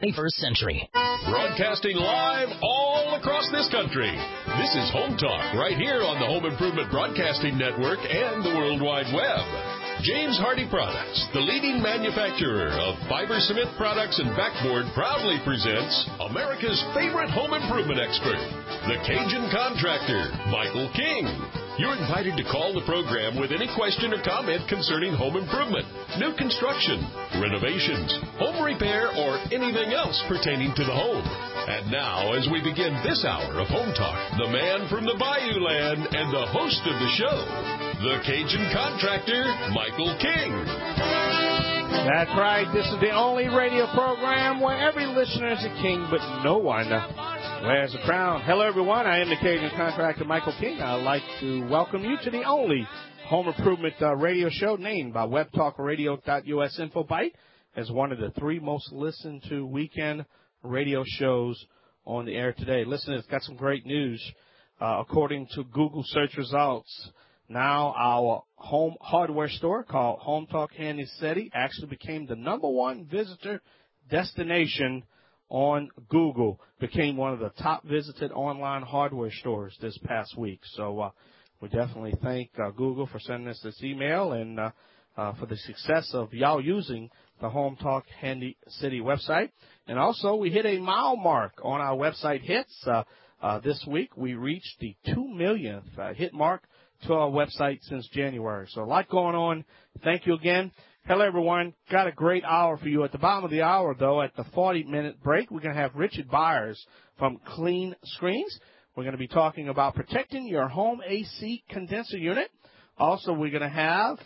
21st century. Broadcasting live all across this country. This is Home Talk right here on the Home Improvement Broadcasting Network and the World Wide Web. James Hardie Products, the leading manufacturer of fiber cement products and backboard, proudly presents America's favorite home improvement expert, the Cajun contractor, Michael King. You're invited to call the program with any question or comment concerning home improvement, new construction, renovations, home repair, or anything else pertaining to the home. And now, as we begin this hour of Home Talk, the man from the Bayou Land and the host of the show, the Cajun contractor, Michael King. That's right. This is the only radio program where every listener is a king, but no one wears a crown. Hello, everyone. I am the Cajun contractor, Michael King. I'd like to welcome you to the only home improvement radio show named by WebTalkRadio.us InfoBite as one of the 3 most listened to weekend radio shows on the air today. Listen, it's got some great news. According to Google search results, now our home hardware store called Home Talk Handy City actually became the #1 visitor destination on Google, became one of the top visited online hardware stores this past week. So we definitely thank Google for sending us this email and for the success of y'all using the Home Talk Handy City website. And also, we hit a mile mark on our website hits. This week, we reached the 2 millionth hit mark to our website since January. So a lot going on. Thank you again. Hello, everyone. Got a great hour for you. At the bottom of the hour, though, at the 40-minute break, we're going to have Richard Byers from Clean Screens. We're going to be talking about protecting your home AC condenser unit. Also, we're going to have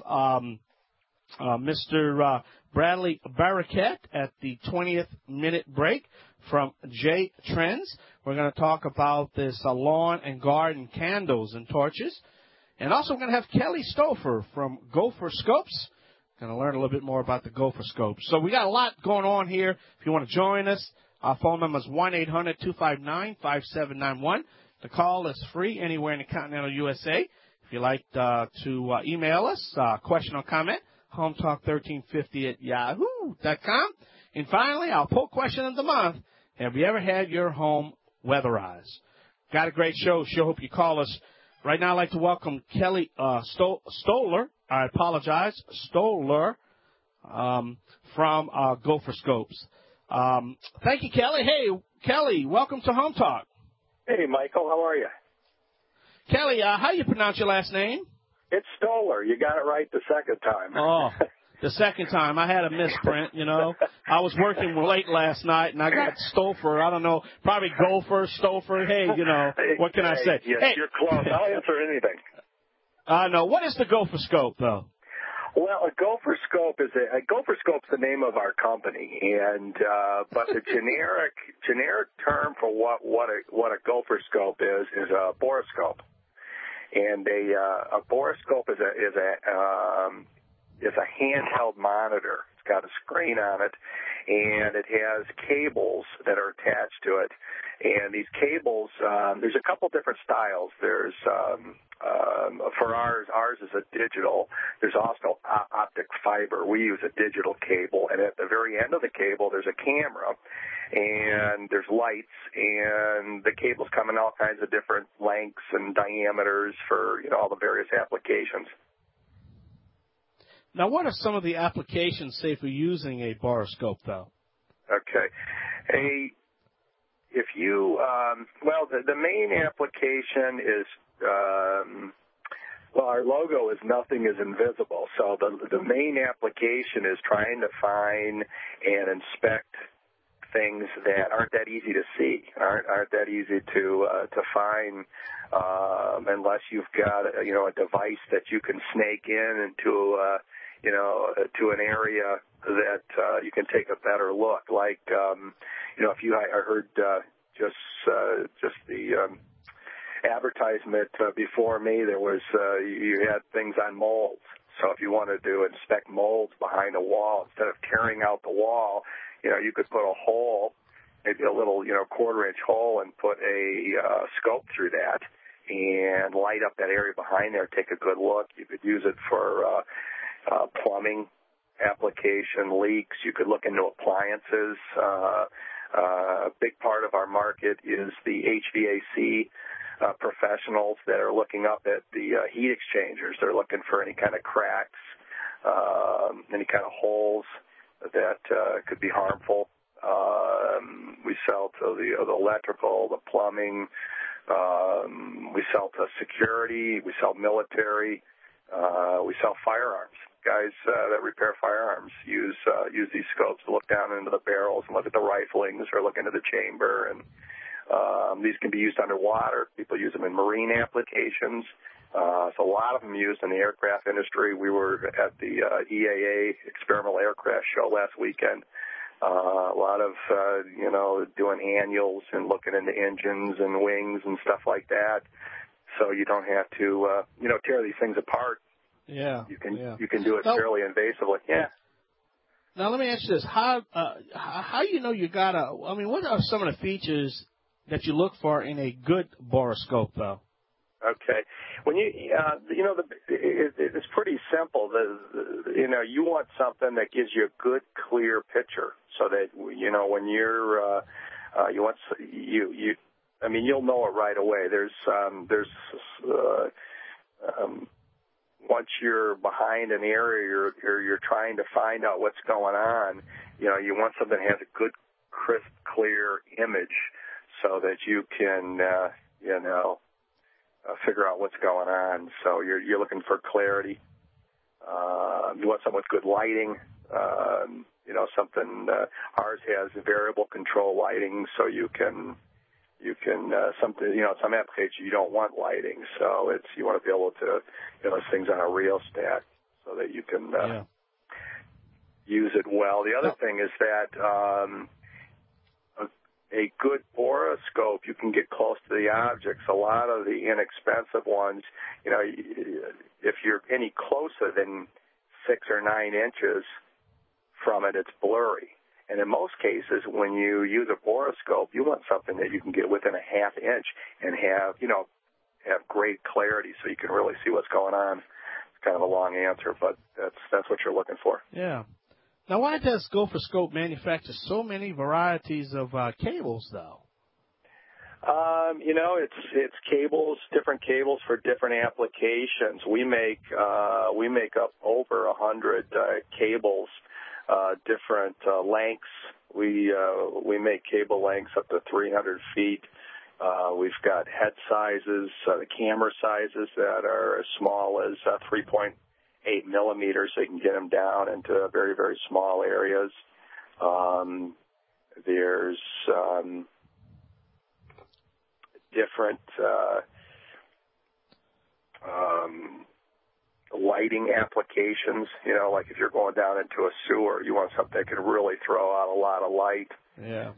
Mr. Bradley Barraquette at the 20th minute break from J Trends. We're going to talk about this lawn and garden candles and torches. And also we're going to have Kelly Stouffer from Gopher Scopes. Going to learn a little bit more about the Gopher Scopes. So we got a lot going on here. If you want to join us, our phone number is 1-800-259-5791. The call is free anywhere in the continental USA. If you'd like to email us, question or comment, hometalk1350@yahoo.com. And finally, our poll question of the month, have you ever had your home weatherized? Got a great show. Sure hope you call us. Right now, I'd like to welcome Kelly Stoller. I apologize, Stoller from Gopher Scopes. Thank you, Kelly. Hey, Kelly, welcome to Home Talk. Hey, Michael, how are you? Kelly, how do you pronounce your last name? It's Stoller. You got it right the second time. Oh, the second time. I had a misprint, you know. I was working late last night, and I got Stouffer. I don't know, probably Gopher, Stouffer. Hey, you know, what can I say? Yes, hey. You're close. I'll answer anything. No. What is the Gopher Scope, though? Well, a Gopher Scope is a Gopher Scope's the name of our company, and but the generic term for what a Gopher Scope is a borescope. And a borescope is a handheld monitor. It's got a screen on it, and it has cables that are attached to it. And these cables, there's a couple different styles. There's for ours is a digital. There's also optic fiber. We use a digital cable, and at the very end of the cable, there's a camera, and there's lights, and the cables come in all kinds of different lengths and diameters for all the various applications. Now, what are some of the applications, say, for using a borescope, though? Okay. If you, the main application is, our logo is nothing is invisible. So the main application is trying to find and inspect things that aren't that easy to see, aren't that easy to find, unless you've got a device that you can snake in into to an area that you can take a better look. Like I heard just the advertisement before me. There was you had things on molds. So if you wanted to inspect molds behind a wall, instead of tearing out the wall, you could put a hole, maybe a little 1/4-inch hole, and put a scope through that and light up that area behind there. Take a good look. You could use it for plumbing application, leaks. You could look into appliances. big part of our market is the HVAC professionals that are looking up at the heat exchangers. They're looking for any kind of cracks, any kind of holes that could be harmful. We sell to the electrical, the plumbing. We sell to security. We sell military. We sell firearms. Guys that repair firearms use these scopes to look down into the barrels and look at the riflings or look into the chamber. And these can be used underwater. People use them in marine applications. So a lot of them used in the aircraft industry. We were at the EAA Experimental Aircraft Show last weekend. A lot of, doing annuals and looking into engines and wings and stuff like that. So you don't have to, tear these things apart. Yeah. You can do it fairly invasively. Yeah. Now let me ask you this: how you got what are some of the features that you look for in a good borescope, though? Okay. When it's pretty simple. You want something that gives you a good, clear picture, so that when you're you'll know it right away. Once you're behind an area or you're trying to find out what's going on, you want something that has a good, crisp, clear image, so that you can figure out what's going on. So you're looking for clarity. You want something with good lighting. Ours has variable control lighting, so you can some applications you don't want lighting, so you want to be able to this thing's on a rheostat so that you can use it well. The other thing is that a good borescope, you can get close to the objects. A lot of the inexpensive ones, if you're any closer than 6 or 9 inches from it, it's blurry. And in most cases, when you use a borescope, you want something that you can get within a half inch and have great clarity, so you can really see what's going on. It's kind of a long answer, but that's what you're looking for. Yeah. Now, why does Gopher Scope manufacture so many varieties of cables, though? It's cables, different cables for different applications. We make up over 100 cables, different lengths. We make cable lengths up to 300 feet. We've got head sizes, the camera sizes that are as small as 3.8 millimeters, so you can get them down into very, very small areas. There's different lighting applications. Like if you're going down into a sewer, you want something that can really throw out a lot of light. Yeah.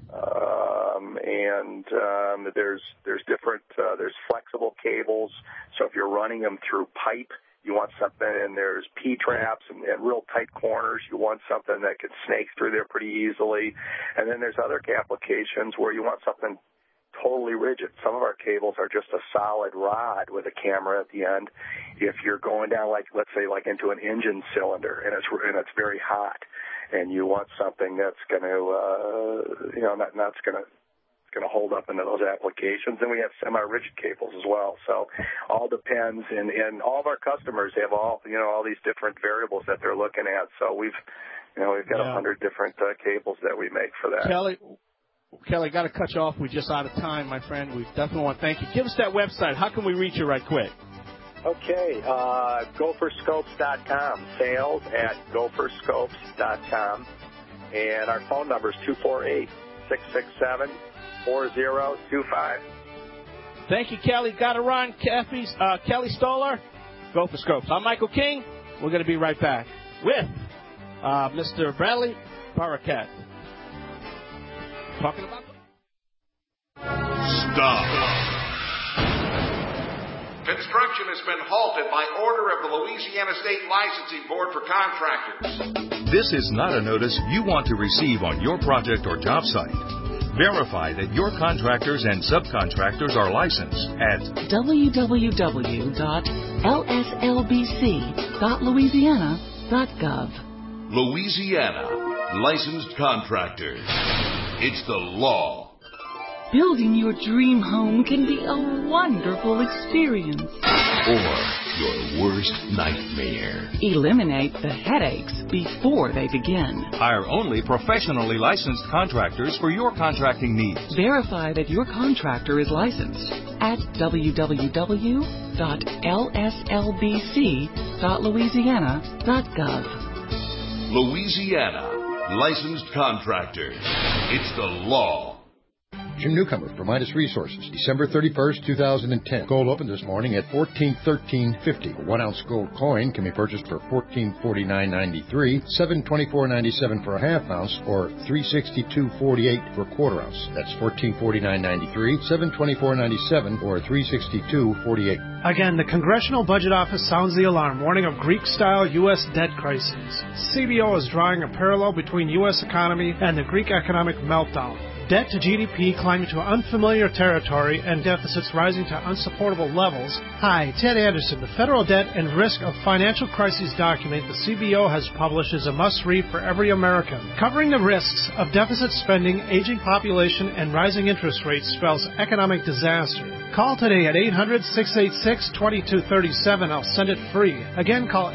There's different there's flexible cables. So if you're running them through pipe, you want something, and there's P-traps and real tight corners. You want something that can snake through there pretty easily. And then there's other applications where you want something totally rigid. Some of our cables are just a solid rod with a camera at the end. If you're going down, let's say into an engine cylinder, and it's very hot, and you want something that's going to, that's going to hold up into those applications. And we have semi-rigid cables as well. So all depends, and all of our customers have all these different variables that they're looking at. So we've got 100 different cables that we make for that. Kelly, got to cut you off. We're just out of time, my friend. We definitely want to thank you. Give us that website. How can we reach you right quick? Okay, gopherscopes.com, sales at gopherscopes.com. And our phone number is 248-667-4025. Thank you, Kelly. Got to run. Kelly Stoller, Gopher Scopes. I'm Michael King. We're going to be right back with Mr. Bradley Barakat. Talking about Stop. Construction has been halted by order of the Louisiana State Licensing Board for Contractors. This is not a notice you want to receive on your project or job site. Verify that your contractors and subcontractors are licensed at www.lslbc.louisiana.gov. Louisiana Licensed Contractors. It's the law. Building your dream home can be a wonderful experience. Or your worst nightmare. Eliminate the headaches before they begin. Hire only professionally licensed contractors for your contracting needs. Verify that your contractor is licensed at www.lslbc.louisiana.gov. Louisiana. Licensed contractors. It's the law. Jim Newcomer for Midas Resources, December 31st, 2010. Gold opened this morning at $14.1350. A 1-ounce gold coin can be purchased for $14.49.93, $7.24.97 for a half ounce, or $3.62.48 for a quarter ounce. That's $14.49.93, $7.24.97, or $3.62.48. Again, the Congressional Budget Office sounds the alarm, warning of Greek-style U.S. debt crises. CBO is drawing a parallel between U.S. economy and the Greek economic meltdown. Debt to GDP climbing to unfamiliar territory and deficits rising to unsupportable levels. Hi, Ted Anderson. The Federal Debt and Risk of Financial Crises document the CBO has published is a must-read for every American. Covering the risks of deficit spending, aging population, and rising interest rates spells economic disaster. Call today at 800-686-2237. I'll send it free. Again, call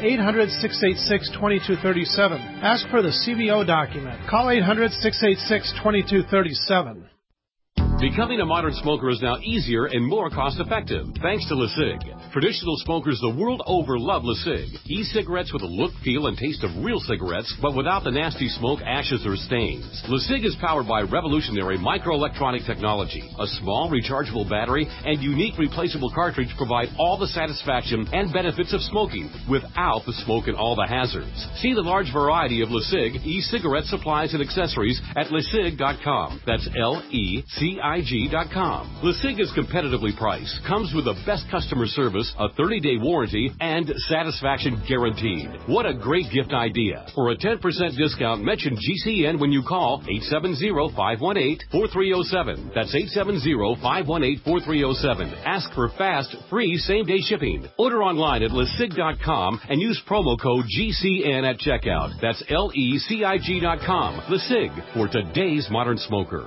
800-686-2237. Ask for the CBO document. Call 800-686-2237. Becoming a modern smoker is now easier and more cost-effective, thanks to LeSig. Traditional smokers the world over love LeSig. E-cigarettes with a look, feel, and taste of real cigarettes, but without the nasty smoke, ashes, or stains. LeSig is powered by revolutionary microelectronic technology. A small rechargeable battery and unique replaceable cartridge provide all the satisfaction and benefits of smoking without the smoke and all the hazards. See the large variety of LeSig e-cigarette supplies and accessories at LeSig.com. That's LECIG.com. LeSig is competitively priced, comes with the best customer service, a 30-day warranty, and satisfaction guaranteed. What a great gift idea. For a 10% discount, mention GCN when you call 870-518-4307. That's 870-518-4307. Ask for fast, free, same-day shipping. Order online at LeSig.com and use promo code GCN at checkout. That's LECIG.com. LeSig, for today's modern smoker.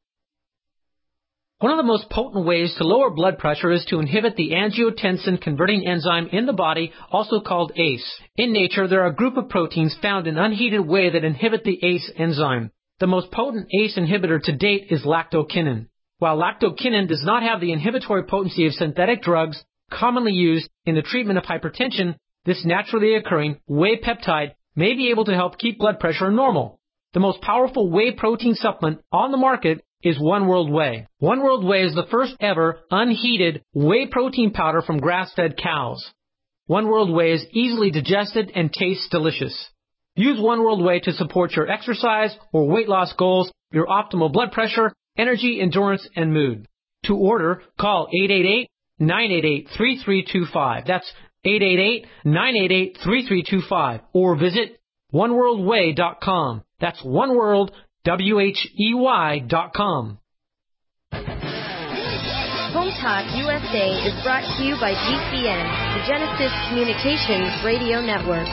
One of the most potent ways to lower blood pressure is to inhibit the angiotensin-converting enzyme in the body, also called ACE. In nature, there are a group of proteins found in unheated whey that inhibit the ACE enzyme. The most potent ACE inhibitor to date is lactokinin. While lactokinin does not have the inhibitory potency of synthetic drugs commonly used in the treatment of hypertension, this naturally occurring whey peptide may be able to help keep blood pressure normal. The most powerful whey protein supplement on the market is One World Whey. One World Whey is the first ever unheated whey protein powder from grass-fed cows. One World Whey is easily digested and tastes delicious. Use One World Whey to support your exercise or weight loss goals, your optimal blood pressure, energy, endurance, and mood. To order, call 888-988-3325. That's 888-988-3325. Or visit oneworldwhey.com. That's oneworld, WHEY.com. Home Talk USA is brought to you by GCN, the Genesis Communications Radio Network.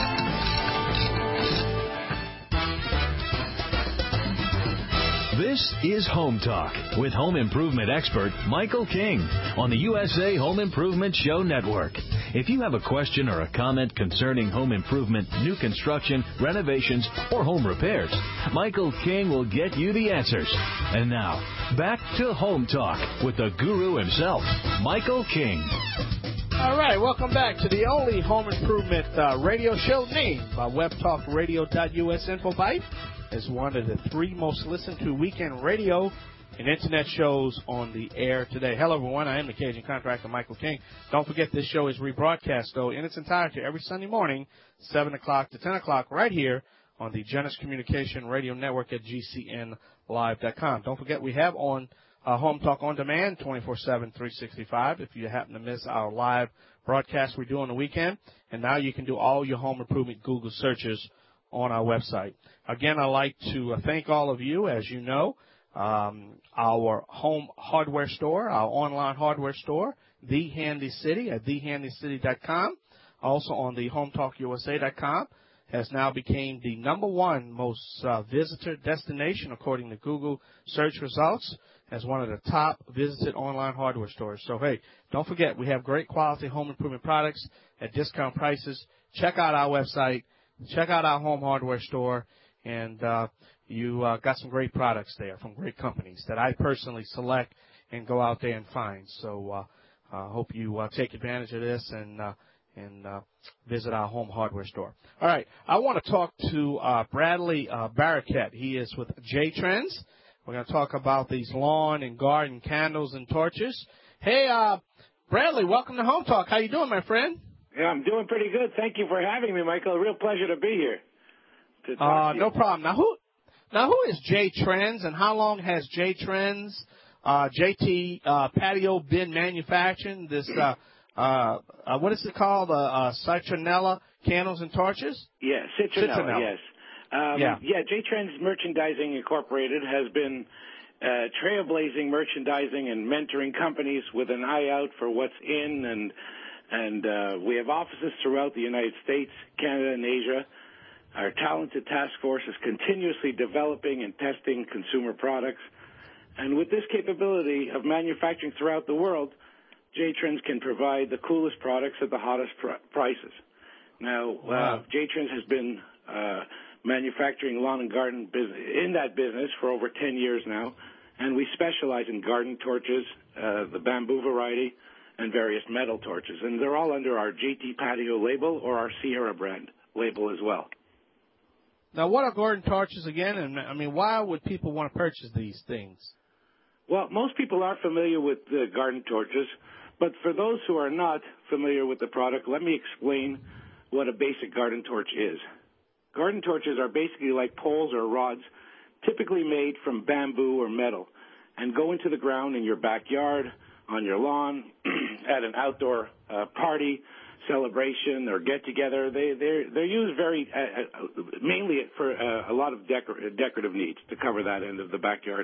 This is Home Talk with home improvement expert Michael King on the USA Home Improvement Show Network. If you have a question or a comment concerning home improvement, new construction, renovations, or home repairs, Michael King will get you the answers. And now, back to Home Talk with the guru himself, Michael King. All right, welcome back to the only home improvement radio show named by WebTalkRadio.us. InfoBite is one of the 3 most listened to weekend radio and internet shows on the air today. Hello, everyone. I am the Cajun contractor, Michael King. Don't forget this show is rebroadcast, though, in its entirety every Sunday morning, 7 o'clock to 10 o'clock, right here on the Genesis Communication Radio Network at GCNlive.com. Don't forget we have on Home Talk On Demand 24/7, 365 if you happen to miss our live broadcast we do on the weekend. And now you can do all your home improvement Google searches on our website. Again, I'd like to thank all of you. As you know, our home hardware store, our online hardware store, The Handy City at thehandycity.com, also on the HomeTalkUSA.com, has now become the #1 most visited destination according to Google search results as one of the top visited online hardware stores. So, hey, don't forget, we have great quality home improvement products at discount prices. Check out our website. Check out our home hardware store. And you got some great products there from great companies that I personally select and go out there and find. So I hope you take advantage of this and visit our home hardware store. All right. I want to talk to Bradley Barraquette. He is with J-Trends. We're going to talk about these lawn and garden candles and torches. Hey, Bradley, welcome to Home Talk. How you doing, my friend? Yeah, I'm doing pretty good. Thank you for having me, Michael. A real pleasure to be here. To talk to you. No problem. Now who is J-Trends, and how long has J-Trends, JT Patio been manufacturing this, what is it called, citronella candles and torches? Yeah, citronella, yes. J-Trends Merchandising Incorporated has been trailblazing merchandising and mentoring companies with an eye out for what's in, and we have offices throughout the United States, Canada, and Asia. Our talented task force is continuously developing and testing consumer products. And with this capability of manufacturing throughout the world, J-Trends can provide the coolest products at the hottest prices. Now, J-Trends has been manufacturing lawn and garden in that business for over 10 years now, and we specialize in garden torches, the bamboo variety, and various metal torches. And they're all under our JT Patio label or our Sierra brand label as well. Now, what are garden torches again? And, I mean, why would people want to purchase these things? Well, most people are familiar with the garden torches, but for those who are not familiar with the product, let me explain what a basic garden torch is. Garden torches are basically like poles or rods, typically made from bamboo or metal, and go into the ground in your backyard, on your lawn, at an outdoor party, celebration, or get-together. They're used mainly for a lot of decorative needs to cover that end of the backyard.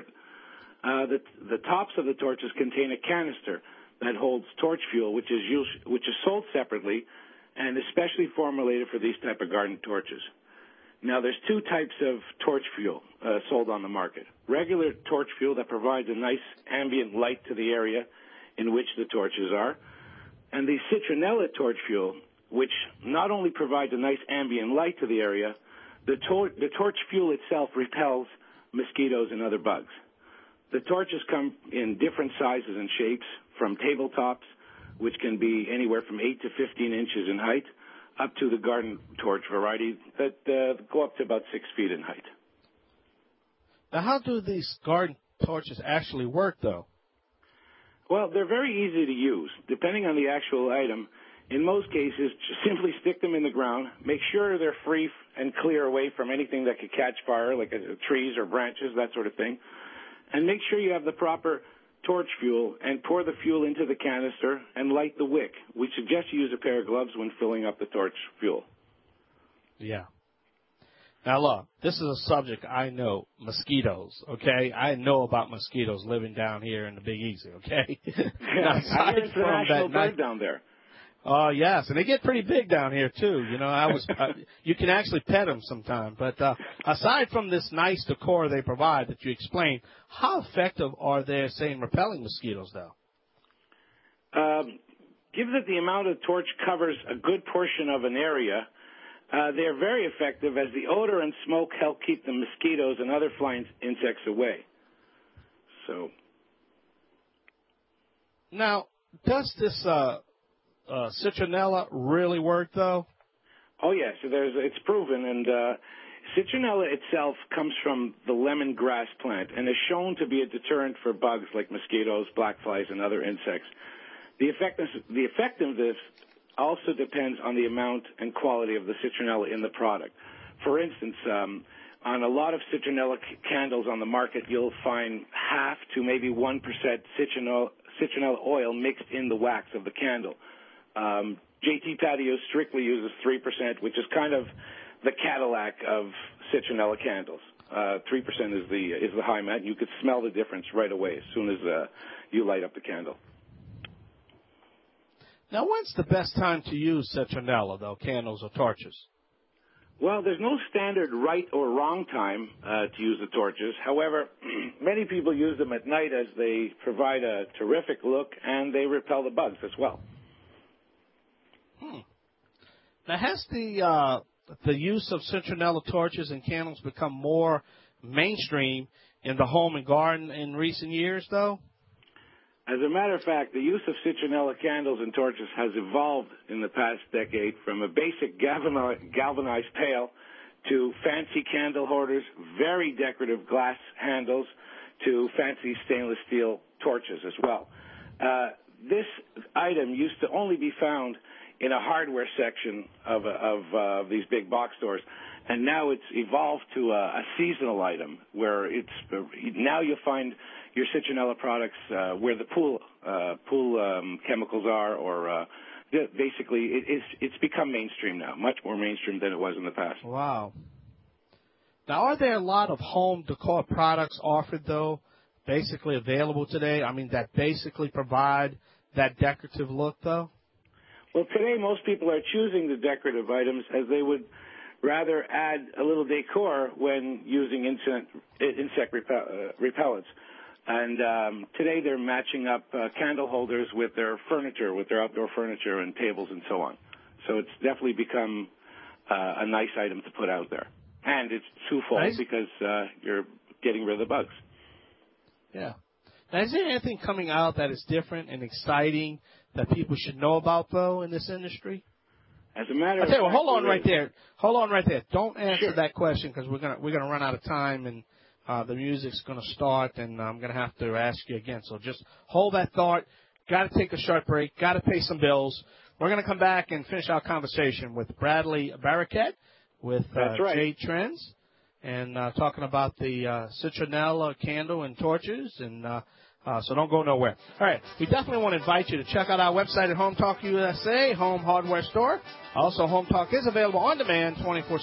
The tops of the torches contain a canister that holds torch fuel, which is sold separately and especially formulated for these type of garden torches. Now, there's two types of torch fuel sold on the market. Regular torch fuel that provides a nice ambient light to the area in which the torches are, and the citronella torch fuel, which not only provides a nice ambient light to the area, the torch fuel itself repels mosquitoes and other bugs. The torches come in different sizes and shapes, from tabletops, which can be anywhere from 8 to 15 inches in height, up to the garden torch variety that go up to about 6 feet in height. Now, how do these garden torches actually work, though? Well, they're very easy to use, depending on the actual item. In most cases, just simply stick them in the ground, make sure they're free and clear away from anything that could catch fire, like trees or branches, that sort of thing, and make sure you have the proper torch fuel and pour the fuel into the canister and light the wick. We suggest you use a pair of gloves when filling up the torch fuel. Yeah. Now, look, this is a subject I know, mosquitoes, okay? I know about mosquitoes living down here in the Big Easy, okay? Yeah, I hear it's a national bird down there. Oh, yes, and they get pretty big down here, too. You know, you can actually pet them sometime. But aside from this nice decor they provide that you explained, how effective are they, say, in repelling mosquitoes, though? Given that the amount of torch covers a good portion of an area, they're very effective as the odor and smoke help keep the mosquitoes and other flying insects away. So, now, does this citronella really work, though? Oh, yes. It's proven. And citronella itself comes from the lemongrass plant and is shown to be a deterrent for bugs like mosquitoes, black flies, and other insects. The effectiveness also depends on the amount and quality of the citronella in the product. For instance, on a lot of citronella candles on the market, you'll find half to maybe 1% citronella oil mixed in the wax of the candle. JT Patio strictly uses 3%, which is kind of the Cadillac of citronella candles. 3% is the high mat. You could smell the difference right away as soon as you light up the candle. Now, when's the best time to use citronella, though, candles or torches? Well, there's no standard right or wrong time to use the torches. However, many people use them at night as they provide a terrific look and they repel the bugs as well. Now, has the use of citronella torches and candles become more mainstream in the home and garden in recent years, though? As a matter of fact, the use of citronella candles and torches has evolved in the past decade from a basic galvanized pail to fancy candle holders, very decorative glass handles, to fancy stainless steel torches as well. This item used to only be found in a hardware section of these big box stores, and now it's evolved to a seasonal item where now you'll find your citronella products where the pool chemicals are, or basically it's become mainstream now, much more mainstream than it was in the past. Wow. Now, are there a lot of home decor products offered, though, basically available today? I mean, that basically provide that decorative look, though? Well, today most people are choosing the decorative items as they would rather add a little decor when using insect repellents. And today they're matching up candle holders with their furniture, with their outdoor furniture and tables and so on. So it's definitely become a nice item to put out there. And it's twofold because you're getting rid of the bugs. Yeah. Now, is there anything coming out that is different and exciting that people should know about, though, in this industry? As a matter of fact, hold on right there. Don't answer that question because we're gonna run out of time and the music's gonna start and I'm gonna have to ask you again. So just hold that thought. Got to take a short break. Got to pay some bills. We're gonna come back and finish our conversation with Bradley Barakat with Jade Trends and talking about the citronella candle and torches and. So don't go nowhere. All right. We definitely want to invite you to check out our website at Home Talk USA, home hardware store. Also, Home Talk is available on demand 24/7,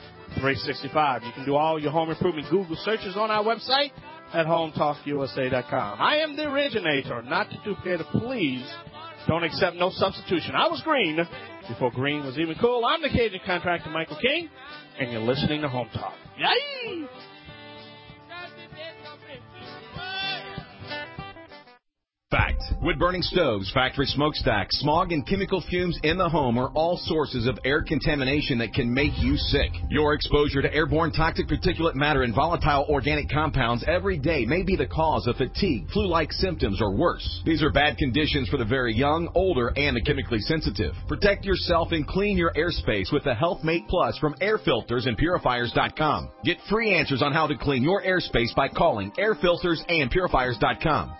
365. You can do all your home improvement Google searches on our website at HomeTalkUSA.com. I am the originator, not the duplicator. Please don't accept no substitution. I was green before green was even cool. I'm the Cajun contractor, Michael King, and you're listening to Home Talk. Yay! Fact. Wood-burning stoves, factory smokestacks, smog, and chemical fumes in the home are all sources of air contamination that can make you sick. Your exposure to airborne toxic particulate matter and volatile organic compounds every day may be the cause of fatigue, flu-like symptoms, or worse. These are bad conditions for the very young, older, and the chemically sensitive. Protect yourself and clean your airspace with the HealthMate Plus from airfiltersandpurifiers.com. Get free answers on how to clean your airspace by calling airfiltersandpurifiers.com.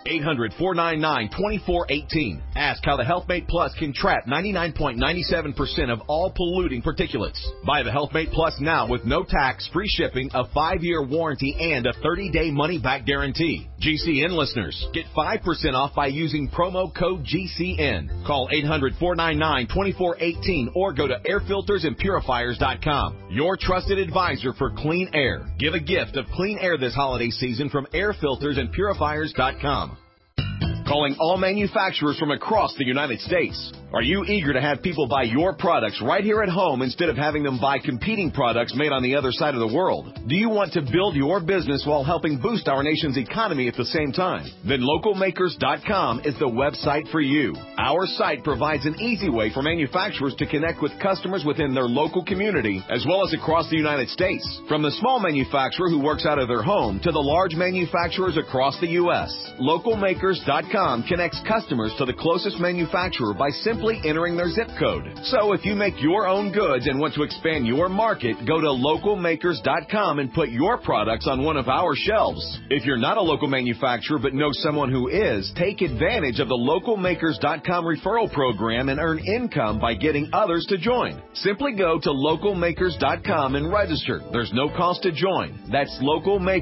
800-499-2418. Ask how the HealthMate Plus can trap 99.97% of all polluting particulates. Buy the HealthMate Plus now with no tax, free shipping, a 5-year warranty, and a 30-day money-back guarantee. GCN listeners, get 5% off by using promo code GCN. Call 800-499-2418 or go to airfiltersandpurifiers.com. Your trusted advisor for clean air. Give a gift of clean air this holiday season from airfiltersandpurifiers.com. Calling all manufacturers from across the United States. Are you eager to have people buy your products right here at home instead of having them buy competing products made on the other side of the world? Do you want to build your business while helping boost our nation's economy at the same time? Then localmakers.com is the website for you. Our site provides an easy way for manufacturers to connect with customers within their local community as well as across the United States. From the small manufacturer who works out of their home to the large manufacturers across the U.S., localmakers.com connects customers to the closest manufacturer by simply entering their zip code. So if you make your own goods and want to expand your market, go to localmakers.com and put your products on one of our shelves. If you're not a local manufacturer but know someone who is, take advantage of the localmakers.com referral program and earn income by getting others to join. Simply go to localmakers.com and register. There's no cost to join. That's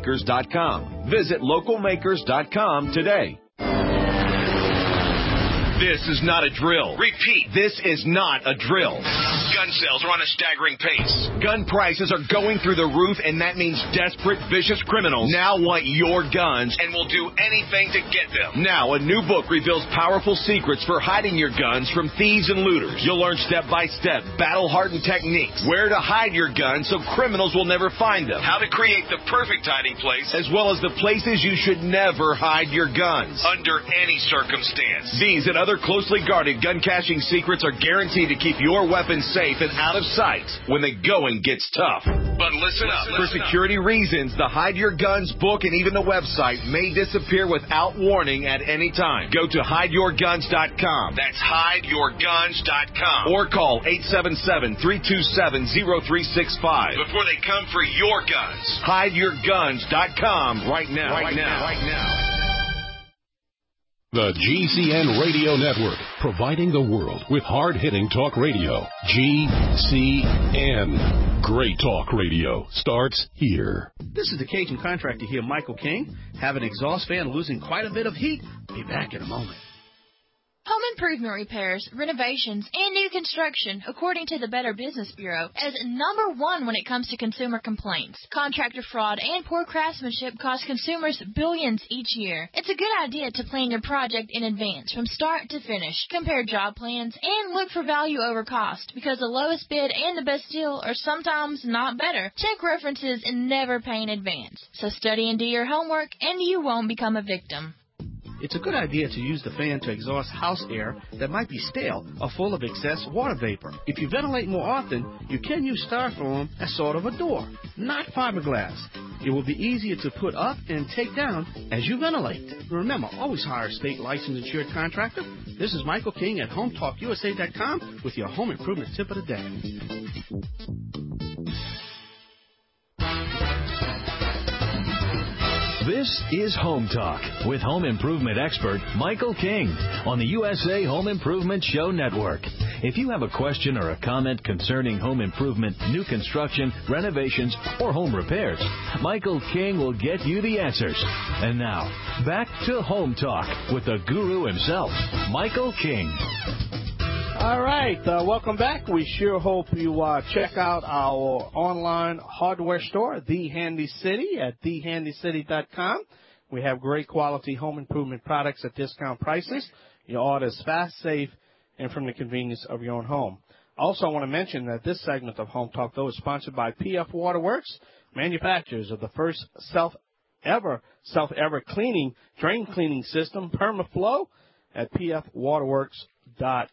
localmakers.com. Visit localmakers.com today. This is not a drill. Repeat, this is not a drill. Gun sales are on a staggering pace. Gun prices are going through the roof, and that means desperate, vicious criminals now want your guns and will do anything to get them. Now, a new book reveals powerful secrets for hiding your guns from thieves and looters. You'll learn step-by-step, battle-hardened techniques, where to hide your guns so criminals will never find them, how to create the perfect hiding place, as well as the places you should never hide your guns, under any circumstance. These and other closely guarded gun caching secrets are guaranteed to keep your weapons safe and out of sight when the going gets tough. But listen up. For security reasons, the Hide Your Guns book and even the website may disappear without warning at any time. Go to hideyourguns.com. That's hideyourguns.com. Or call 877-327-0365 before they come for your guns. Hideyourguns.com right now. Right now. The GCN Radio Network, providing the world with hard-hitting talk radio. GCN. Great talk radio starts here. This is the Cajun Contractor here, Michael King. Have an exhaust fan losing quite a bit of heat? Be back in a moment. Home improvement repairs, renovations, and new construction, according to the Better Business Bureau, is number one when it comes to consumer complaints. Contractor fraud and poor craftsmanship cost consumers billions each year. It's a good idea to plan your project in advance, from start to finish. Compare job plans and look for value over cost, because the lowest bid and the best deal are sometimes not better. Check references and never pay in advance. So study and do your homework, and you won't become a victim. It's a good idea to use the fan to exhaust house air that might be stale or full of excess water vapor. If you ventilate more often, you can use styrofoam as sort of a door, not fiberglass. It will be easier to put up and take down as you ventilate. Remember, always hire a state licensed insured contractor. This is Michael King at HomeTalkUSA.com with your home improvement tip of the day. This is Home Talk with home improvement expert Michael King on the USA Home Improvement Show Network. If you have a question or a comment concerning home improvement, new construction, renovations, or home repairs, Michael King will get you the answers. And now, back to Home Talk with the guru himself, Michael King. All right, welcome back. We sure hope you check out our online hardware store, The Handy City, at thehandycity.com. We have great quality home improvement products at discount prices. Your order is fast, safe, and from the convenience of your own home. Also, I want to mention that this segment of Home Talk, though, is sponsored by PF Waterworks, manufacturers of the first self-ever cleaning, drain cleaning system, PermaFlow, at pfwaterworks.com.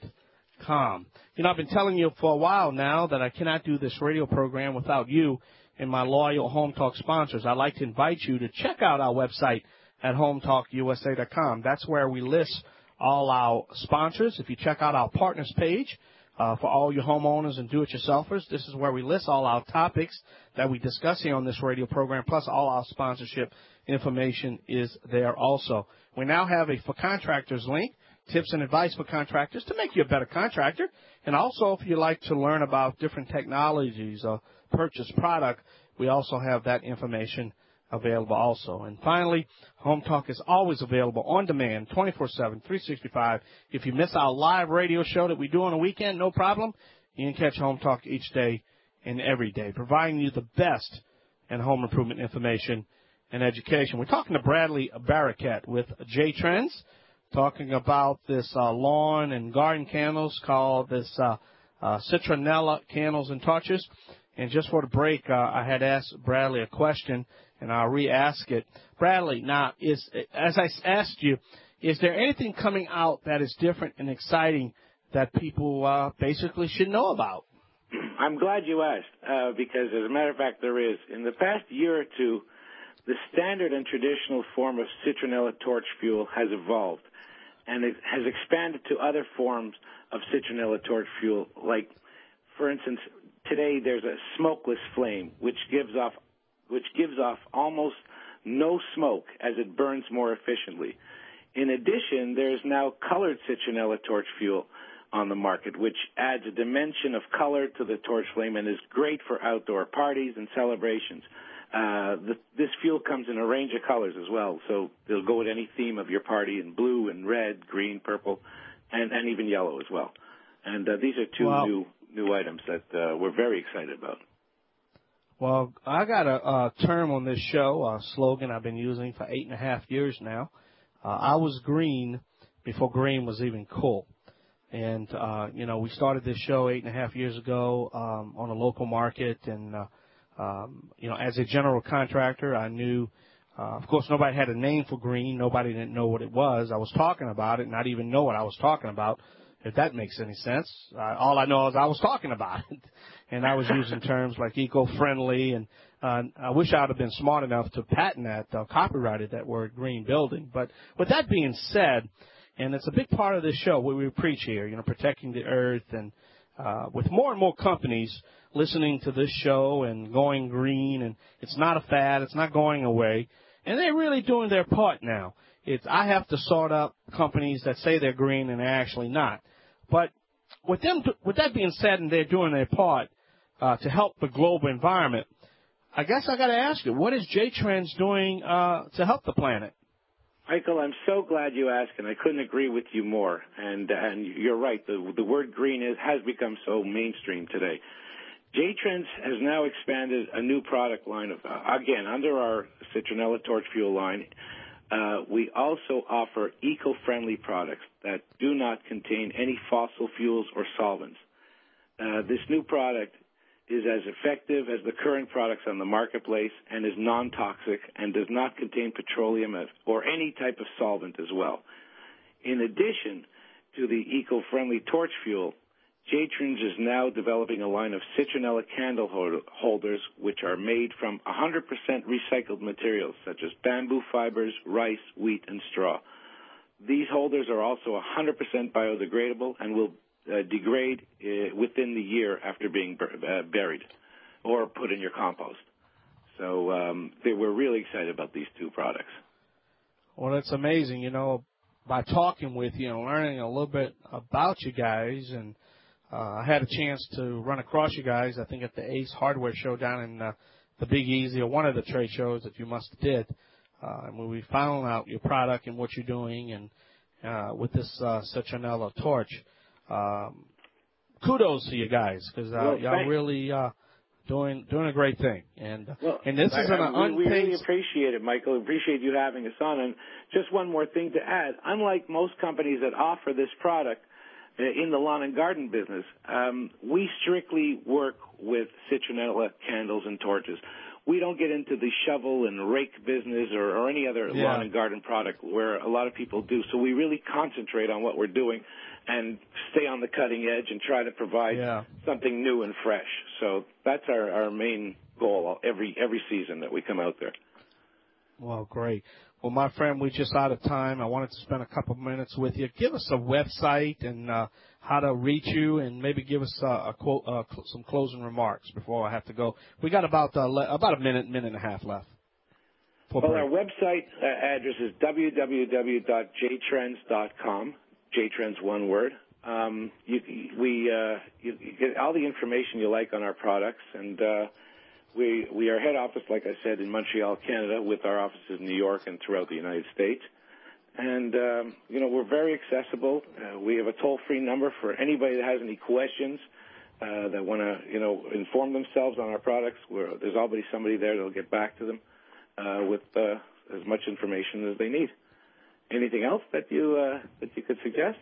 You know, I've been telling you for a while now that I cannot do this radio program without you and my loyal Home Talk sponsors. I'd like to invite you to check out our website at HomeTalkUSA.com. That's where we list all our sponsors. If you check out our partners page for all your homeowners and do-it-yourselfers, this is where we list all our topics that we discuss here on this radio program, plus all our sponsorship information is there also. We now have a For Contractors link. Tips and advice for contractors to make you a better contractor. And also, if you'd like to learn about different technologies or purchase product, we also have that information available also. And finally, Home Talk is always available on demand, 24/7, 365. If you miss our live radio show that we do on the weekend, no problem. You can catch Home Talk each day and every day, providing you the best in home improvement information and education. We're talking to Bradley Barakat with J Trends, talking about this lawn and garden candles called this Citronella Candles and Torches. And just for the break, I had asked Bradley a question, and I'll re-ask it. Bradley, now, as I asked you, is there anything coming out that is different and exciting that people basically should know about? I'm glad you asked, because as a matter of fact, there is. In the past year or two, the standard and traditional form of citronella torch fuel has evolved, and it has expanded to other forms of citronella torch fuel. Like, for instance, today there's a smokeless flame, which gives off almost no smoke as it burns more efficiently. In addition, there's now colored citronella torch fuel on the market, which adds a dimension of color to the torch flame and is great for outdoor parties and celebrations. This fuel comes in a range of colors as well, so it'll go with any theme of your party in blue and red, green, purple, and even yellow as well. And these are two new items that we're very excited about. Well, I got a term on this show, a slogan I've been using for 8.5 years now. I was green before green was even cool. And, we started this show 8.5 years ago on a local market. And, as a general contractor, I knew, of course, nobody had a name for green. Nobody didn't know what it was. I was talking about it, not even know what I was talking about, if that makes any sense. All I know is I was talking about it. And I was using terms like eco-friendly. And I wish I would have been smart enough to patent that, copyrighted that word, green building. But with that being said, and it's a big part of this show, what we preach here, protecting the earth. And with more and more companies listening to this show and going green, and it's not a fad, it's not going away, and they're really doing their part now. I have to sort out companies that say they're green and they're actually not. But with that being said, and they're doing their part to help the global environment, I guess I got to ask you, what is J-Trends doing to help the planet? Michael, I'm so glad you asked, and I couldn't agree with you more. And you're right. The word green has become so mainstream today. J-Trends has now expanded a new product line of again under our Citronella Torch Fuel line. We also offer eco-friendly products that do not contain any fossil fuels or solvents. This new product is as effective as the current products on the marketplace and is non-toxic and does not contain petroleum or any type of solvent as well. In addition to the eco-friendly torch fuel, J-Trends is now developing a line of citronella candle holders which are made from 100% recycled materials such as bamboo fibers, rice, wheat, and straw. These holders are also 100% biodegradable and will degrade within the year after being buried or put in your compost. So we're really excited about these two products. Well, it's amazing, by talking with you and learning a little bit about you guys, and I had a chance to run across you guys, I think, at the Ace Hardware Show down in the Big Easy, or one of the trade shows that you must have did. And when we found out your product and what you're doing, and with this Citronella Torch, kudos to you guys, because y'all really doing a great thing. And this is an unpaid. We really appreciate it, Michael. Appreciate you having us on. And just one more thing to add: unlike most companies that offer this product in the lawn and garden business, we strictly work with citronella candles and torches. We don't get into the shovel and rake business or any other lawn and garden product where a lot of people do. So we really concentrate on what we're doing and stay on the cutting edge and try to provide something new and fresh. So that's our main goal every season that we come out there. Well, great. Well, my friend, we're just out of time. I wanted to spend a couple of minutes with you. Give us a website and how to reach you, and maybe give us some closing remarks before I have to go. We got about a minute and a half left. Well, our website address is www.jtrends.com. J-Trends, one word. You get all the information you like on our products, and we are head office, like I said, in Montreal, Canada, with our offices in New York and throughout the United States. And, we're very accessible. We have a toll-free number for anybody that has any questions, that want to, inform themselves on our products. There's always somebody there that will get back to them with as much information as they need. Anything else that you could suggest?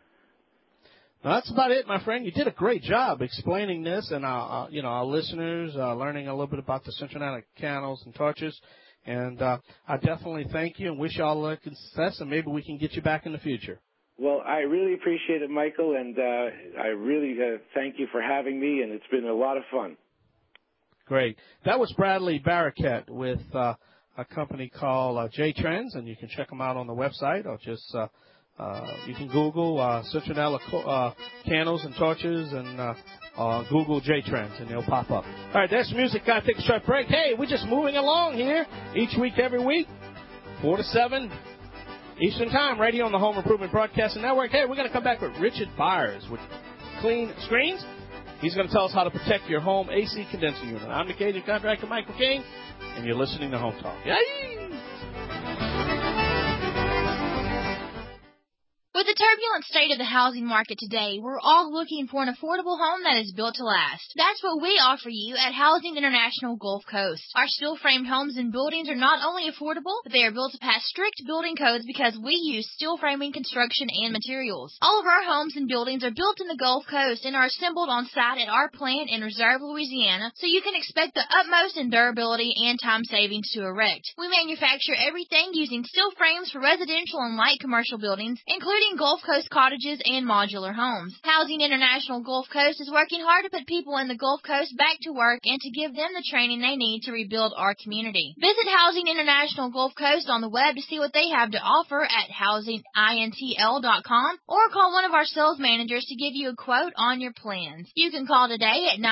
Well, that's about it, my friend. You did a great job explaining this, and our listeners learning a little bit about the citronella candles and torches. And I definitely thank you and wish you all luck and success, and maybe we can get you back in the future. Well, I really appreciate it, Michael, and I really thank you for having me, and it's been a lot of fun. Great. That was Bradley Barakat with a company called J-Trends, and you can check them out on the website, or just you can Google Citronella candles and torches, and Google J-Trends, and they'll pop up. All right, that's music. Got to take a short break. Hey, we're just moving along here each week, every week, 4 to 7 Eastern Time, radio on the Home Improvement Broadcasting Network. Hey, we're going to come back with Richard Byers with Clean Screens. He's going to tell us how to protect your home AC condensing unit. I'm the Cajun contractor, Michael King, and you're listening to Home Talk. Yay! With the the turbulent state of the housing market today, we're all looking for an affordable home that is built to last. That's what we offer you at Housing International Gulf Coast. Our steel-framed homes and buildings are not only affordable, but they are built to pass strict building codes because we use steel framing construction and materials. All of our homes and buildings are built in the Gulf Coast and are assembled on site at our plant in Reserve, Louisiana, so you can expect the utmost in durability and time savings to erect. We manufacture everything using steel frames for residential and light commercial buildings, including Gulf Coast cottages and modular homes. Housing International Gulf Coast is working hard to put people in the Gulf Coast back to work and to give them the training they need to rebuild our community. Visit Housing International Gulf Coast on the web to see what they have to offer at housingintl.com or call one of our sales managers to give you a quote on your plans. You can call today at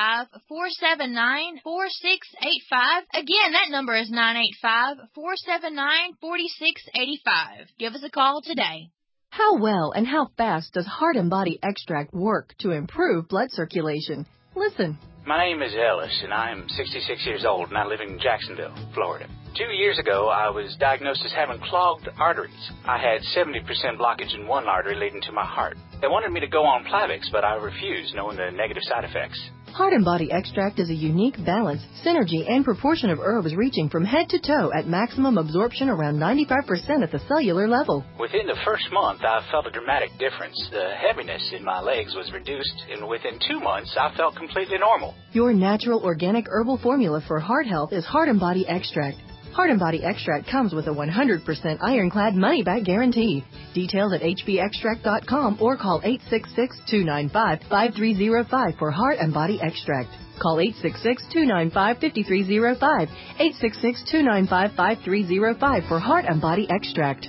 985-479-4685. Again, that number is 985-479-4685. Give us a call today. How well and how fast does Heart and Body Extract work to improve blood circulation? Listen. My name is Ellis, and I am 66 years old, and I live in Jacksonville, Florida. 2 years ago, I was diagnosed as having clogged arteries. I had 70% blockage in one artery leading to my heart. They wanted me to go on Plavix, but I refused, knowing the negative side effects. Heart and Body Extract is a unique balance, synergy, and proportion of herbs reaching from head to toe at maximum absorption around 95% at the cellular level. Within the first month, I felt a dramatic difference. The heaviness in my legs was reduced, and within 2 months, I felt completely normal. Your natural organic herbal formula for heart health is Heart and Body Extract. Heart and Body Extract comes with a 100% ironclad money-back guarantee. Details at hbextract.com or call 866-295-5305 for Heart and Body Extract. Call 866-295-5305, 866-295-5305 for Heart and Body Extract.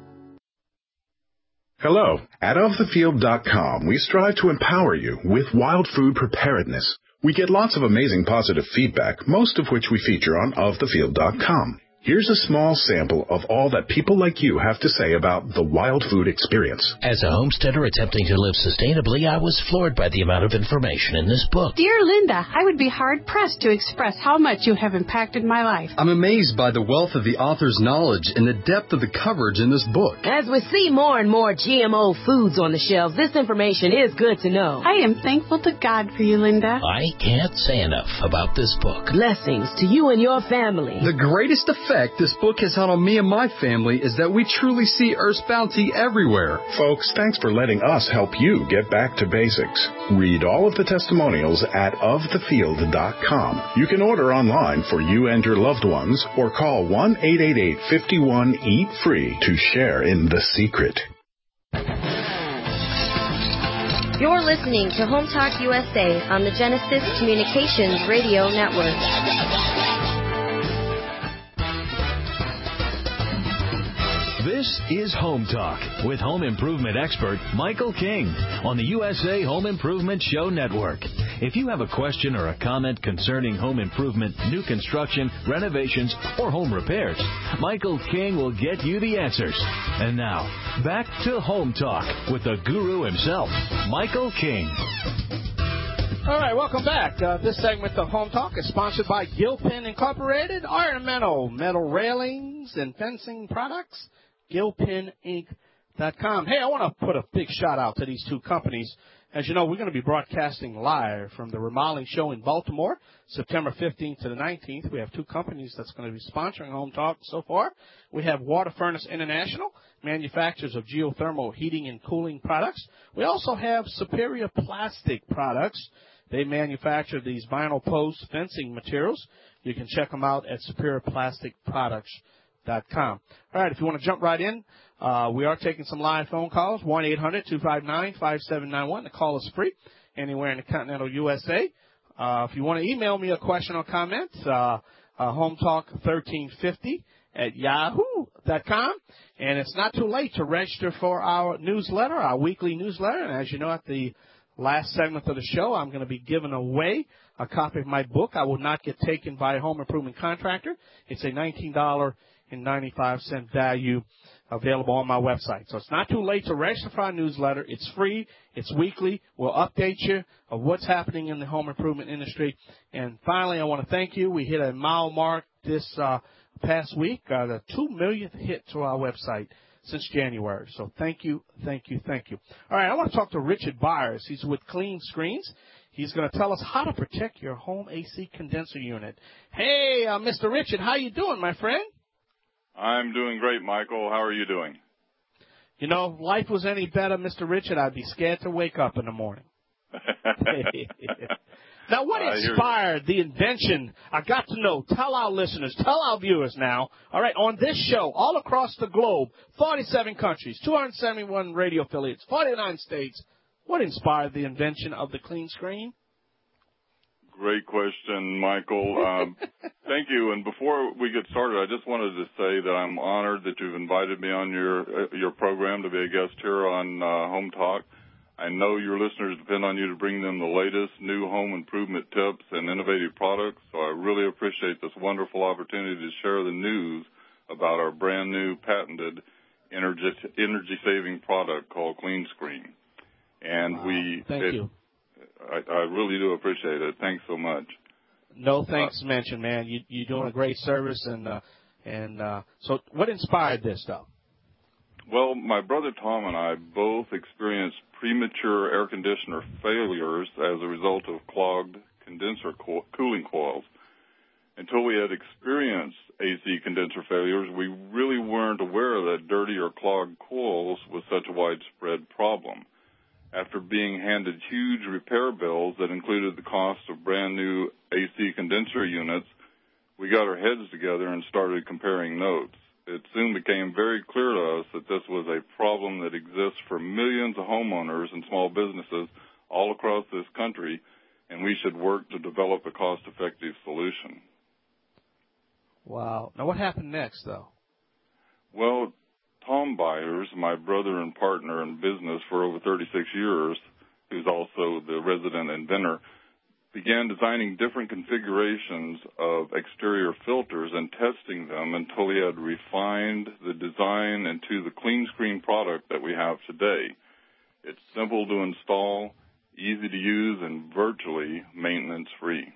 Hello. At OfTheField.com, we strive to empower you with wild food preparedness. We get lots of amazing positive feedback, most of which we feature on OfTheField.com. Here's a small sample of all that people like you have to say about the wild food experience. As a homesteader attempting to live sustainably, I was floored by the amount of information in this book. Dear Linda, I would be hard-pressed to express how much you have impacted my life. I'm amazed by the wealth of the author's knowledge and the depth of the coverage in this book. As we see more and more GMO foods on the shelves, this information is good to know. I am thankful to God for you, Linda. I can't say enough about this book. Blessings to you and your family. The greatest effect this book has had on me and my family is that we truly see Earth's bounty everywhere. Folks, thanks for letting us help you get back to basics. Read all of the testimonials at ofthefield.com. You can order online for you and your loved ones or call 1-888-51-EAT-FREE to share in the secret. You're listening to Home Talk USA on the Genesis Communications Radio Network. This is Home Talk with home improvement expert Michael King on the USA Home Improvement Show Network. If you have a question or a comment concerning home improvement, new construction, renovations, or home repairs, Michael King will get you the answers. And now, back to Home Talk with the guru himself, Michael King. All right, welcome back. This segment of Home Talk is sponsored by Gilpin Incorporated, ornamental metal railings and fencing products. GilpinInc.com. Hey, I want to put a big shout out to these two companies. As you know, we're going to be broadcasting live from the remodeling show in Baltimore, September 15th to the 19th. We have two companies that's going to be sponsoring Home Talk so far. We have Water Furnace International, manufacturers of geothermal heating and cooling products. We also have Superior Plastic Products. They manufacture these vinyl post fencing materials. You can check them out at superiorplasticproducts.com. All right, if you want to jump right in, we are taking some live phone calls, 1-800-259-5791. The call is free anywhere in the continental USA. If you want to email me a question or comment, hometalk1350@yahoo.com. And it's not too late to register for our newsletter, our weekly newsletter. And as you know, at the last segment of the show, I'm going to be giving away a copy of my book, I Will Not Get Taken by a Home Improvement Contractor. It's a $19.95 value available on my website. So it's not too late to register for our newsletter. It's free. It's weekly. We'll update you of what's happening in the home improvement industry. And finally, I want to thank you. We hit a mile mark this past week, the 2 millionth hit to our website. since January. So thank you. All right, I want to talk to Richard Byers. He's with Clean Screens. He's going to tell us how to protect your home AC condenser unit. Hey, Mr. Richard, how you doing, my friend? I'm doing great, Michael. How are you doing? You know, if life was any better, Mr. Richard, I'd be scared to wake up in the morning. Now, what inspired the invention? I got to know. Tell our listeners, tell our viewers now. All right, on this show, all across the globe, 47 countries, 271 radio affiliates, 49 states, what inspired the invention of the clean screen? Great question, Michael. Thank you. And before we get started, I just wanted to say that I'm honored that you've invited me on your program to be a guest here on Home Talk. I know your listeners depend on you to bring them the latest new home improvement tips and innovative products, so I really appreciate this wonderful opportunity to share the news about our brand new patented energy-saving product called Clean Screen. And Thank you. I really do appreciate it. Thanks so much. No thanks mentioned, man. You're doing a great service, and so what inspired this, though? Well, my brother Tom and I both experienced premature air conditioner failures as a result of clogged condenser cooling coils. Until we had experienced AC condenser failures, we really weren't aware that dirty or clogged coils was such a widespread problem. After being handed huge repair bills that included the cost of brand new AC condenser units, we got our heads together and started comparing notes. It soon became very clear to us that this was a problem that exists for millions of homeowners and small businesses all across this country, and we should work to develop a cost-effective solution. Wow. Now, what happened next, though? Well, Tom Byers, my brother and partner in business for over 36 years, who's also the resident inventor, began designing different configurations of exterior filters and testing them until he had refined the design into the Clean Screen product that we have today. It's simple to install, easy to use, and virtually maintenance-free.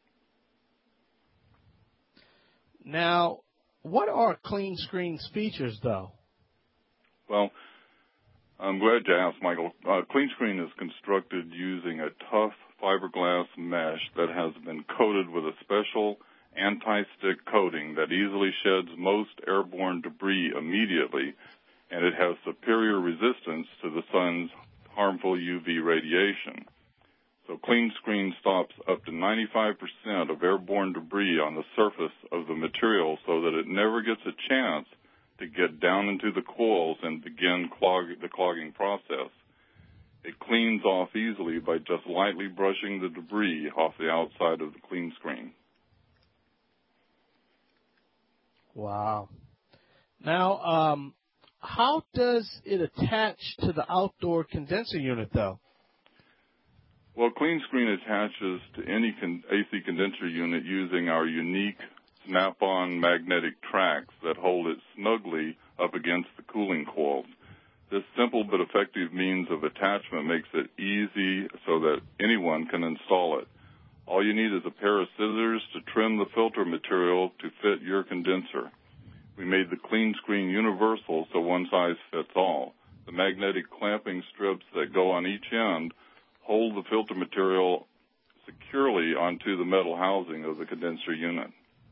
Now, what are Clean Screen's features, though? Well, I'm glad you asked, Michael. Clean Screen is constructed using a tough fiberglass mesh that has been coated with a special anti-stick coating that easily sheds most airborne debris immediately, and it has superior resistance to the sun's harmful UV radiation. So Clean Screen stops up to 95% of airborne debris on the surface of the material so that it never gets a chance to get down into the coils and begin the clogging process. It cleans off easily by just lightly brushing the debris off the outside of the Clean Screen. Wow. Now, how does it attach to the outdoor condenser unit, though? Well, Clean Screen attaches to any AC condenser unit using our unique snap-on magnetic tracks that hold it snugly up against the cooling coils. This simple but effective means of attachment makes it easy so that anyone can install it. All you need is a pair of scissors to trim the filter material to fit your condenser. We made the Clean Screen universal so one size fits all. The magnetic clamping strips that go on each end hold the filter material securely onto the metal housing of the condenser unit.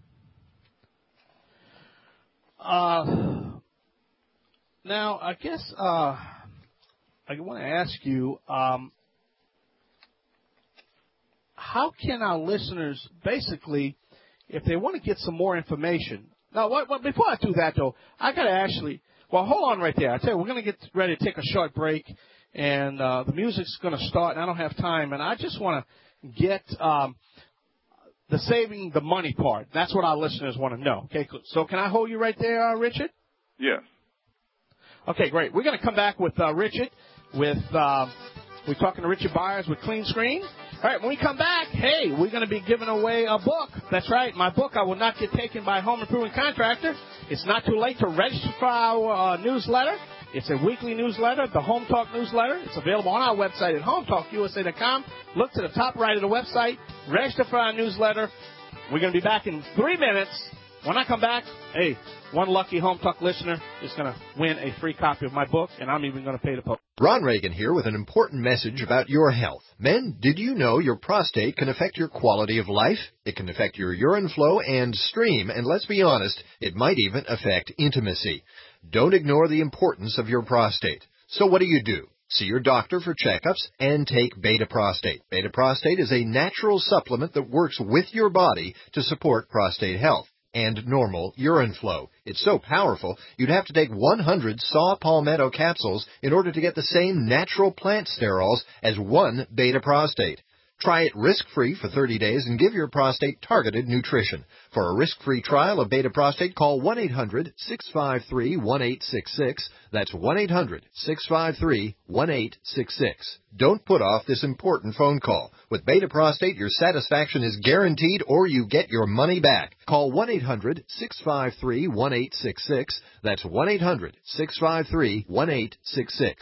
Now, I guess I want to ask you, how can our listeners basically, if they want to get some more information? Now, before I do that, though, I got to actually, well, hold on right there. I tell you, we're going to get ready to take a short break, and the music's going to start, and I don't have time, and I just want to get the saving the money part. That's what our listeners want to know. Okay, so can I hold you right there, Richard? Yes. Okay, great. We're going to come back with Richard. We're talking to Richard Byers with Clean Screen. All right, when we come back, hey, we're going to be giving away a book. That's right, my book, I Will Not Get Taken by a Home Improvement Contractor. It's not too late to register for our newsletter. It's a weekly newsletter, the Home Talk newsletter. It's available on our website at hometalkusa.com. Look to the top right of the website. Register for our newsletter. We're going to be back in 3 minutes When I come back, hey, one lucky Home Talk listener is going to win a free copy of my book, and I'm even going to pay the post. Ron Reagan here with an important message about your health. Men, did you know your prostate can affect your quality of life? It can affect your urine flow and stream, and let's be honest, it might even affect intimacy. Don't ignore the importance of your prostate. So what do? See your doctor for checkups and take Beta Prostate. Beta Prostate is a natural supplement that works with your body to support prostate health and normal urine flow. It's so powerful, you'd have to take 100 saw palmetto capsules in order to get the same natural plant sterols as one Beta Prostate. Try it risk-free for 30 days and give your prostate targeted nutrition. For a risk-free trial of Beta Prostate, call 1-800-653-1866. That's 1-800-653-1866. Don't put off this important phone call. With Beta Prostate, your satisfaction is guaranteed or you get your money back. Call 1-800-653-1866. That's 1-800-653-1866.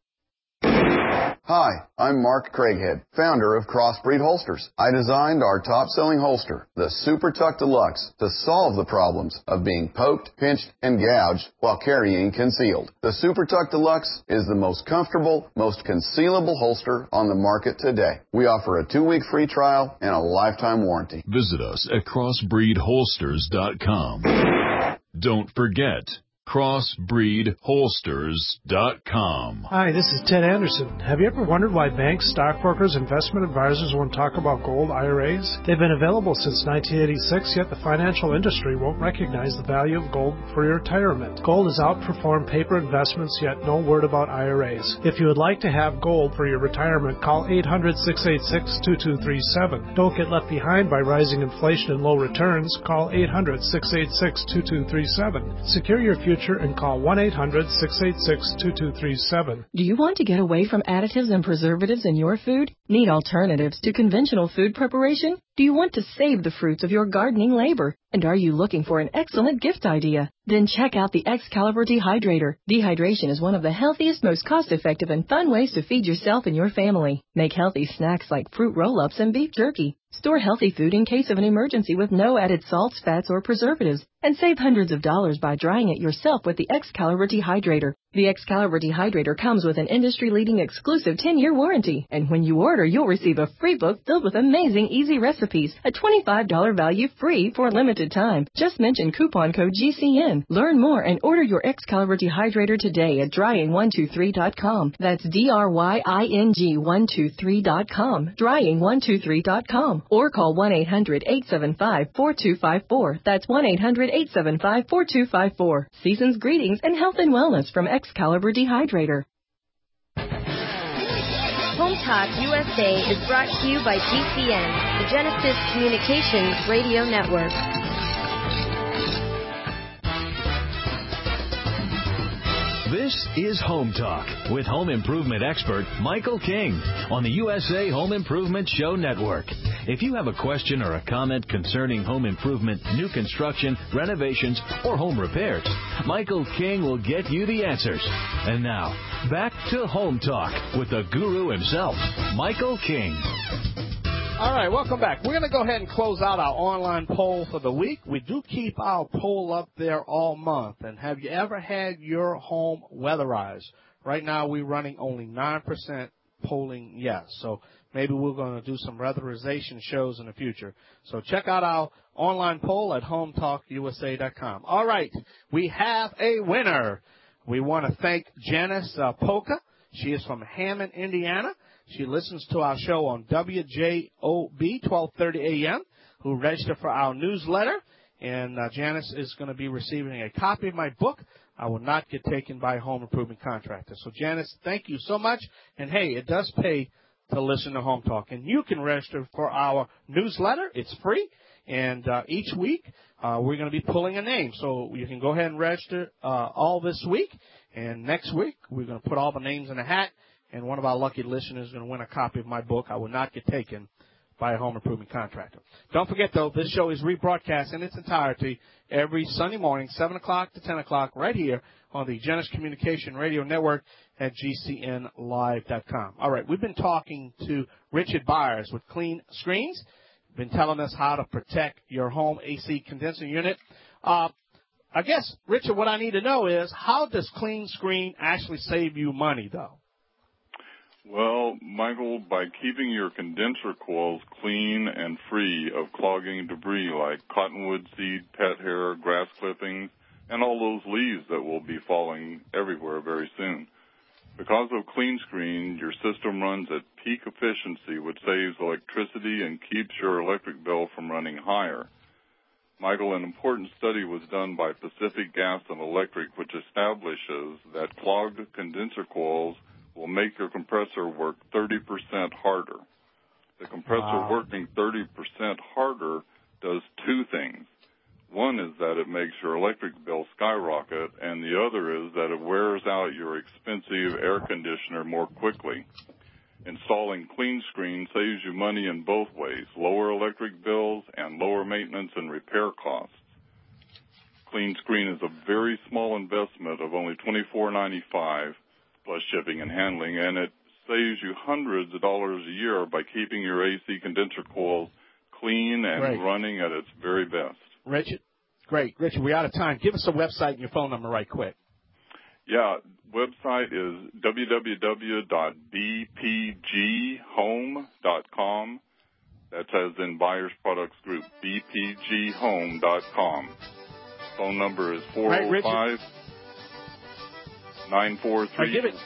Hi, I'm Mark Craighead, founder of Crossbreed Holsters. I designed our top-selling holster, the Super Tuck Deluxe, to solve the problems of being poked, pinched, and gouged while carrying concealed. The Super Tuck Deluxe is the most comfortable, most concealable holster on the market today. We offer a 2-week free trial and a lifetime warranty. Visit us at crossbreedholsters.com. Don't forget, crossbreedholsters.com. Hi, this is Ted Anderson. Have you ever wondered why banks, stockbrokers, investment advisors won't talk about gold IRAs? They've been available since 1986, yet the financial industry won't recognize the value of gold for your retirement. Gold has outperformed paper investments, yet no word about IRAs. If you would like to have gold for your retirement, call 800-686-2237. Don't get left behind by rising inflation and low returns. Call 800-686-2237. Secure your future and call 1-800-686-2237. Do you want to get away from additives and preservatives in your food? Need alternatives to conventional food preparation? Do you want to save the fruits of your gardening labor? And are you looking for an excellent gift idea? Then check out the Excalibur Dehydrator. Dehydration is one of the healthiest, most cost-effective, and fun ways to feed yourself and your family. Make healthy snacks like fruit roll-ups and beef jerky. Store healthy food in case of an emergency with no added salts, fats, or preservatives. And save hundreds of dollars by drying it yourself with the Excalibur Dehydrator. The Excalibur Dehydrator comes with an industry-leading exclusive 10-year warranty. And when you order, you'll receive a free book filled with amazing easy recipes. A $25 value free for a limited time. Just mention coupon code GCN. Learn more and order your Excalibur Dehydrator today at drying123.com. That's DRYING123.com. Drying123.com. Or call 1-800-875-4254. That's 1-800-875-4254. Season's greetings and health and wellness from Excalibur Dehydrator. Home Talk USA is brought to you by GCN, the Genesis Communications Radio Network. This is Home Talk with home improvement expert Michael King on the USA Home Improvement Show Network. If you have a question or a comment concerning home improvement, new construction, renovations, or home repairs, Michael King will get you the answers. And now, back to Home Talk with the guru himself, Michael King. All right, welcome back. We're going to go ahead and close out our online poll for the week. We do keep our poll up there all month. And have you ever had your home weatherized? Right now, we're running only 9% polling yes. So maybe we're going to do some weatherization shows in the future. So check out our online poll at HomeTalkUSA.com. All right, we have a winner. We want to thank Janice Polka. She is from Hammond, Indiana. She listens to our show on WJOB 1230 a.m., who registered for our newsletter. And Janice is going to be receiving a copy of my book, I Will Not Get Taken by a Home Improvement Contractor. So, Janice, thank you so much. And, hey, it does pay to listen to Home Talk. And you can register for our newsletter. It's free. And each week we're going to be pulling a name. So you can go ahead and register all this week. And next week we're going to put all the names in a hat. And one of our lucky listeners is going to win a copy of my book, I Will Not Get Taken by a Home Improvement Contractor. Don't forget, though, this show is rebroadcast in its entirety every Sunday morning, 7 o'clock to 10 o'clock, right here on the Genesis Communication Radio Network at GCNlive.com. All right, we've been talking to Richard Byers with Clean Screens. Been telling us how to protect your home AC condenser unit. I guess, Richard, what I need to know is, how does Clean Screen actually save you money, though? Well, Michael, by keeping your condenser coils clean and free of clogging debris like cottonwood seed, pet hair, grass clippings, and all those leaves that will be falling everywhere very soon. Because of Clean Screen, your system runs at peak efficiency, which saves electricity and keeps your electric bill from running higher. Michael, an important study was done by Pacific Gas and Electric, which establishes that clogged condenser coils will make your compressor work 30% harder. The compressor working 30% harder does two things. One is that it makes your electric bill skyrocket, and the other is that it wears out your expensive air conditioner more quickly. Installing Clean Screen saves you money in both ways, lower electric bills and lower maintenance and repair costs. Clean Screen is a very small investment of only $24.95 plus shipping and handling, and it saves you hundreds of dollars a year by keeping your AC condenser coils clean and running at its very best. Richard, great. Richard, we're out of time. Give us a website and your phone number right quick. Yeah, website is www.bpghome.com. That's as in Buyers Products Group, bpghome.com. Phone number is 405-943-1468.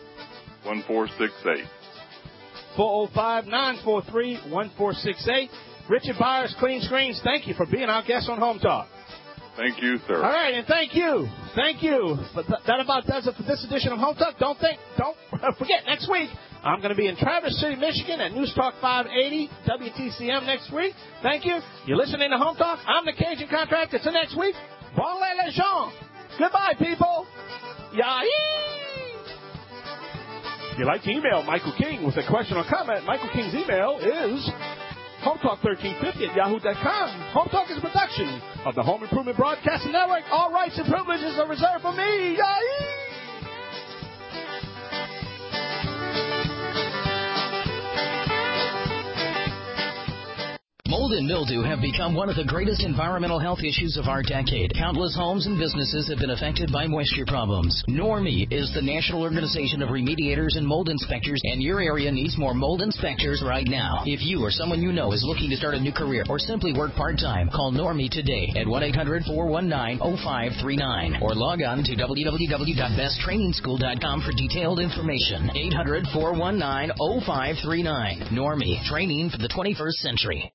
405-943-1468. Richard Byers, Clean Screens, thank you for being our guest on Home Talk. Thank you, sir. All right, and thank you. But that about does it for this edition of Home Talk. Don't forget, next week, I'm going to be in Traverse City, Michigan at News Talk 580 WTCM next week. Thank you. You're listening to Home Talk. I'm the Cajun Contractor. Till next week, bon les gens. Goodbye, people. Yahee! If you'd like to email Michael King with a question or comment, Michael King's email is HomeTalk1350@yahoo.com. Home Talk is a production of the Home Improvement Broadcasting Network. All rights and privileges are reserved for me. Yahoo! Mold and mildew have become one of the greatest environmental health issues of our decade. Countless homes and businesses have been affected by moisture problems. NORMI is the National Organization of Remediators and Mold Inspectors, and your area needs more mold inspectors right now. If you or someone you know is looking to start a new career or simply work part-time, call NORMI today at 1-800-419-0539 or log on to www.besttrainingschool.com for detailed information. 800-419-0539. NORMI, training for the 21st century.